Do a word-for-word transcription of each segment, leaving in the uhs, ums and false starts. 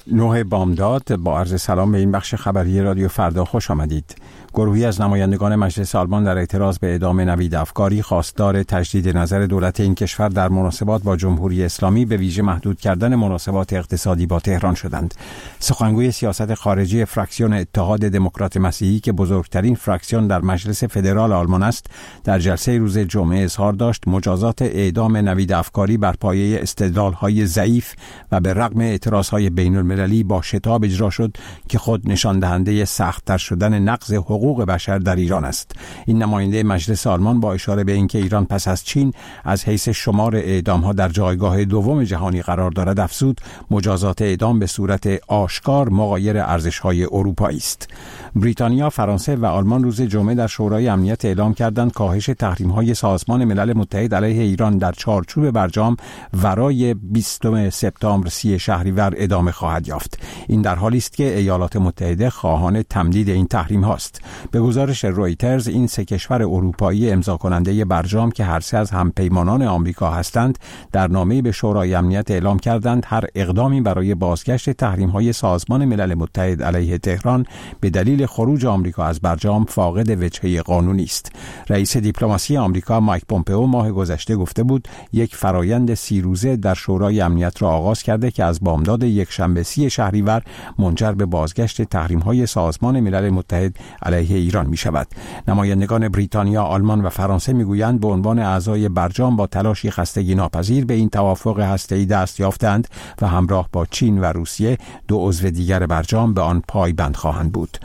نوح بامداد با عرض سلام به این بخش خبری رادیو فردا خوش آمدید. گروهی از نمایندگان مجلس آلمان در اعتراض به اعدام نوید افکاری خواستار تجدید نظر دولت این کشور در مناسبات با جمهوری اسلامی به ویژه محدود کردن مناسبات اقتصادی با تهران شدند. سخنگوی سیاست خارجی فراکسیون اتحاد دموکرات مسیحی که بزرگترین فراکسیون در مجلس فدرال آلمان است، در جلسه روز جمعه اظهار داشت مجازات اعدام نوید افکاری بر پایه استدلال‌های ضعیف و به رغم اعتراض‌های بین‌المللی با شتاب اجرا شد که خود نشان دهنده سخت‌تر شدن نقض حقوق حقوق بشر در ایران است. این نماینده مجلس آلمان با اشاره به اینکه ایران پس از چین از حیث شمار اعدام‌ها در جایگاه دوم جهانی قرار دارد افزود مجازات اعدام به صورت آشکار مغایر ارزش‌های اروپایی است. بریتانیا، فرانسه و آلمان روز جمعه در شورای امنیت اعلام کردند کاهش تحریم‌های سازمان ملل متحد علیه ایران در چارچوب برجام ورای بیستم سپتامبر سی شهریور ادامه خواهد یافت. این در حالی است که ایالات متحده خواهان تمدید این تحریم هاست. به گزارش رویترز، این سه کشور اروپایی امضا کننده برجام که هر سه از همپیمانان آمریکا هستند، در نامه‌ای به شورای امنیت اعلام کردند هر اقدامی برای بازگشت تحریم‌های سازمان ملل متحد علیه تهران به دلیل خروج آمریکا از برجام فاقد وجهه قانونی است. رئیس دیپلماسی آمریکا مایک پومپئو ماه گذشته گفته بود یک فرایند سی روزه در شورای امنیت را آغاز کرده که از بامداد یکشنبه سی شهریور منجر به بازگشت تحریم‌های سازمان ملل متحد علیه ایران می شود. نمایندگان بریتانیا، آلمان و فرانسه می گویند به عنوان اعضای برجام با تلاشی خستگی ناپذیر به این توافق هسته‌ای دست یافتند و همراه با چین و روسیه دو عضو دیگر برجام به آن پایبند خواهند بود.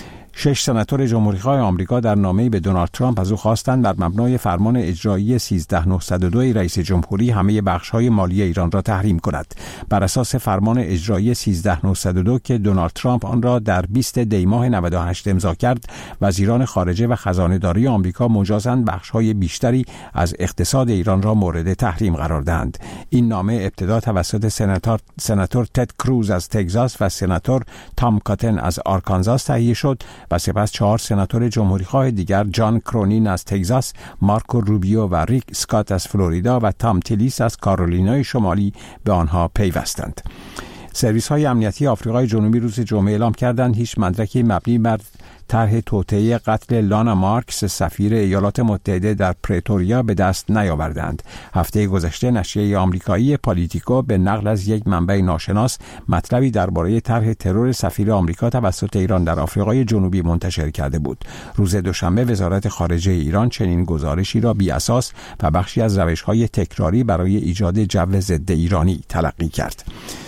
شش سناتور جمهوری‌خواه آمریکا در نامه‌ای به دونالد ترامپ از او خواستند بر مبنای فرمان اجرایی سیزده هزار و نهصد و دو رئیس جمهوری همه بخش‌های مالی ایران را تحریم کند. بر اساس فرمان اجرایی سیزده هزار و نهصد و دو که دونالد ترامپ آن را در بیست دی ماه نود و هشت امضا کرد، وزیران خارجه و خزانه‌داری آمریکا مجازند بخش‌های بیشتری از اقتصاد ایران را مورد تحریم قرار دهند. این نامه ابتدا توسط سناتور سناتور تد کروز از تگزاس و سناتور تام کاتن از آرکانزاس تهیه شد و سپس چهار سناتور جمهوری‌خواه دیگر، جان کرونین از تگزاس، مارکو روبیو و ریک اسکات از فلوریدا و تام تیلیس از کارولینای شمالی به آنها پیوستند. سرویس‌های امنیتی آفریقای جنوبی روز جمعه اعلام کردند هیچ مدرکی مبنی بر طرح توطئه قتل لانا مارکس سفیر ایالات متحده در پرتوریا به دست نیاوردند. هفته گذشته نشریه آمریکایی پالیتیکو به نقل از یک منبع ناشناس مطلبی درباره طرح ترور سفیر آمریکا توسط ایران در آفریقای جنوبی منتشر کرده بود. روز دوشنبه وزارت خارجه ایران چنین گزارشی را بی اساس و بخشی از روش‌های تکراری برای ایجاد جو ضد ایرانی تلقی کرد.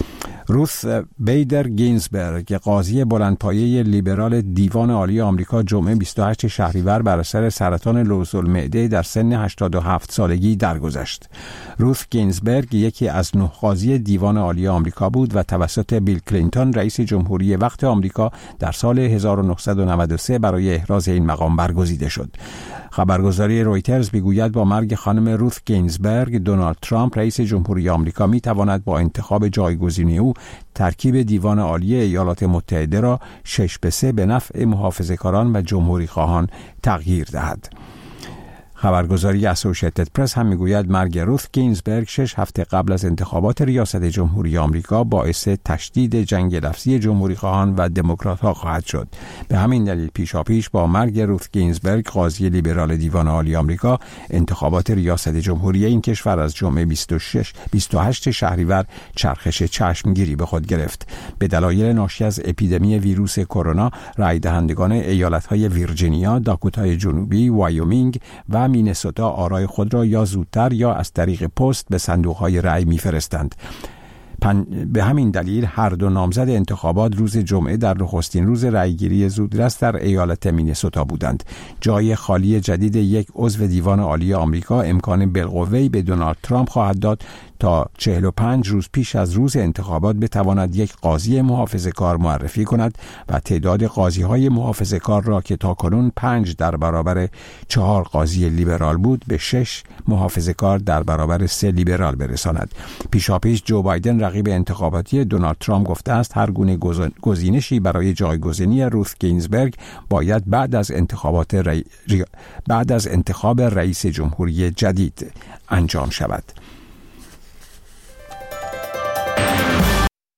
روث بیدر گینزبرگ، قاضی بلندپایه لیبرال دیوان عالی آمریکا، جمعه بیست و هشت شهریور بر اثر سرطان لوزالمعده در سن هشتاد و هفت سالگی درگذشت. روث گینزبرگ یکی از نه قاضی دیوان عالی آمریکا بود و توسط بیل کلینتون رئیس جمهوری وقت آمریکا در سال هزار و نهصد و نود و سه برای احراز این مقام برگزیده شد. خبرگزاری رویترز میگوید با مرگ خانم روث گینزبرگ، دونالد ترامپ رئیس جمهوری آمریکا میتواند با انتخاب جایگزین او ترکیب دیوان عالی ایالات متحده را شش به سه به نفع محافظه‌کاران و جمهوری خواهان تغییر دهد. خبرگزاری اسوسییتد پرس هم میگوید مرگ روث گینزبرگ شش هفته قبل از انتخابات ریاست جمهوری آمریکا باعث تشدید جنگ لفظی جمهوری خواهان و دموکرات ها خواهد شد. به همین دلیل پیشاپیش با مرگ روث گینزبرگ، قاضی لیبرال دیوان عالی آمریکا، انتخابات ریاست جمهوری این کشور از جمعه بیست و شش بیست و هشت شهریور چرخش چشمگیری به خود گرفت. به دلایل ناشی از اپیدمی ویروس کرونا، رای دهندگان ایالت‌های ویرجینیا، داکوتای جنوبی، وایومینگ و مینسوتا آرای خود را یا زودتر یا از طریق پست به صندوق‌های رأی می‌فرستند. به همین دلیل هر دو نامزد انتخابات روز جمعه در نخستین روز رأیگیری زودرس در ایالت مینسوتا بودند. جای خالی جدید یک عضو دیوان عالی آمریکا امکان بالقوه‌ای به دونالد ترامپ خواهد داد تا چهل و پنج روز پیش از روز انتخابات بتواند یک قاضی محافظه‌کار معرفی کند و تعداد قاضی‌های محافظه‌کار را که تاکنون پنج در برابر چهار قاضی لیبرال بود به شش محافظه‌کار در برابر سه لیبرال برساند. پیشاپیش جو بایدن رقیب انتخاباتی دونالد ترامپ گفته است هر گونه گزینشی برای جایگزینی روث گینزبرگ باید بعد از انتخابات ری... بعد از انتخاب رئیس جمهوری جدید انجام شود.